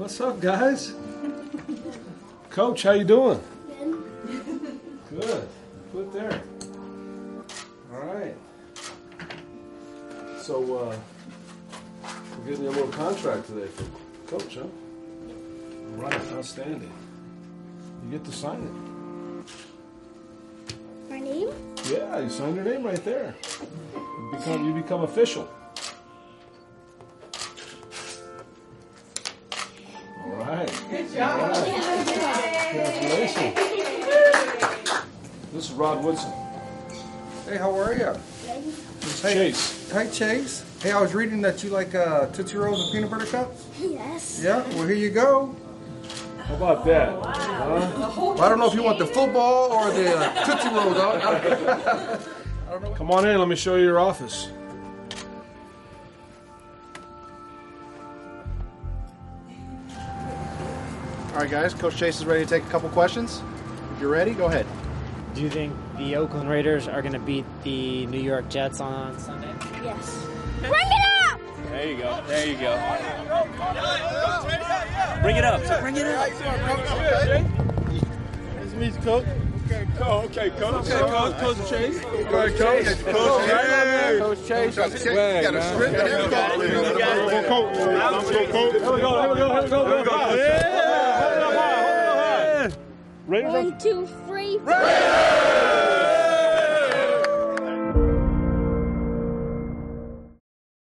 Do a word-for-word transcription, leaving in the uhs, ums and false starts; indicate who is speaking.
Speaker 1: What's up, guys? Coach, how you doing? Good. Good. Put there. All right. So, uh, we're getting you a little contract today for Coach, huh? All right. Outstanding. You get to sign it.
Speaker 2: My name?
Speaker 1: Yeah, you signed your name right there. You become, you become official. All right. Good job. All right. Congratulations. This is Rod Woodson.
Speaker 3: Hey, how are you?
Speaker 1: This is
Speaker 3: Hey.
Speaker 1: Chase.
Speaker 3: Hi, Chase. Hey, I was reading that you like uh, Tootsie Rolls and peanut butter cups.
Speaker 2: Yes.
Speaker 3: Yeah, well, here you go.
Speaker 1: How about that? Huh?
Speaker 3: Well, I don't know if you want the football or the uh, Tootsie Rolls. I don't know.
Speaker 1: Come on in. Let me show you your office.
Speaker 4: All right, guys. Coach Chase is ready to take a couple questions. If you're ready, go ahead.
Speaker 5: Do you think the Oakland Raiders are going to beat the New York Jets on Sunday?
Speaker 2: Yes. Bring it up!
Speaker 6: There you go. There you go. Bring it up. Bring it up.
Speaker 7: Nice to meet you, Coach.
Speaker 6: Okay, coach. Okay, coach.
Speaker 7: Okay, Coach. Coach Chase.
Speaker 3: Coach Chase.
Speaker 7: Coach Chase.
Speaker 3: Coach Chase. You got a strip and everything.
Speaker 7: Go, Coach. Go, Coach.
Speaker 1: Here we go. Here we go. Here we go. Here we go.
Speaker 7: Yeah.
Speaker 1: Raiders
Speaker 2: One, two, three.
Speaker 7: Raiders!